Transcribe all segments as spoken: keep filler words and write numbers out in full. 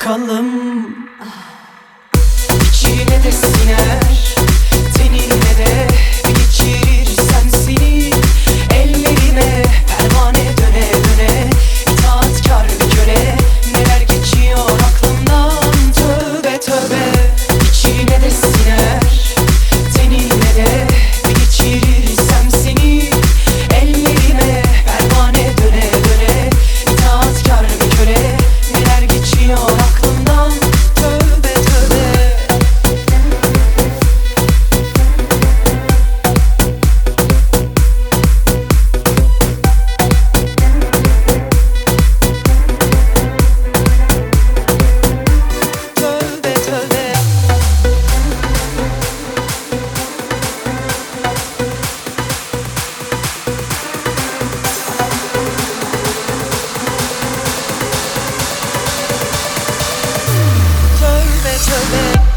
bakalım. İçine de siner, tenine de bir geçirirsem seni. Ellerime pervane döne döne, itaatkar bir köle. Neler geçiyor aklımdan, tövbe tövbe. İçine de siner, tenine de bir geçirirsem seni. Ellerime pervane döne döne, itaatkar bir köle. Neler geçiyor aklımdan, tövbe tövbe. Tövbe tövbe. Tövbe tövbe.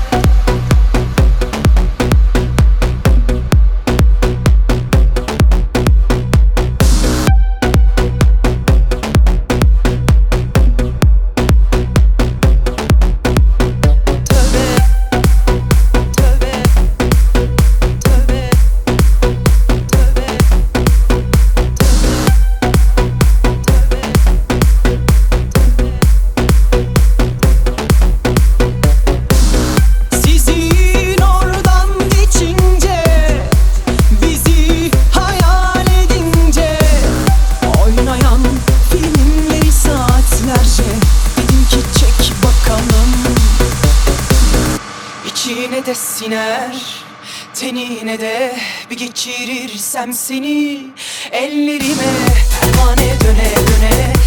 Sizin oradan geçince, bizi hayal edince, oynayan filmleri saatlerce, dedim ki çek bakalım. İçine de siner, tenine de bir geçirirsem seni. Ellerime pervane döne döne,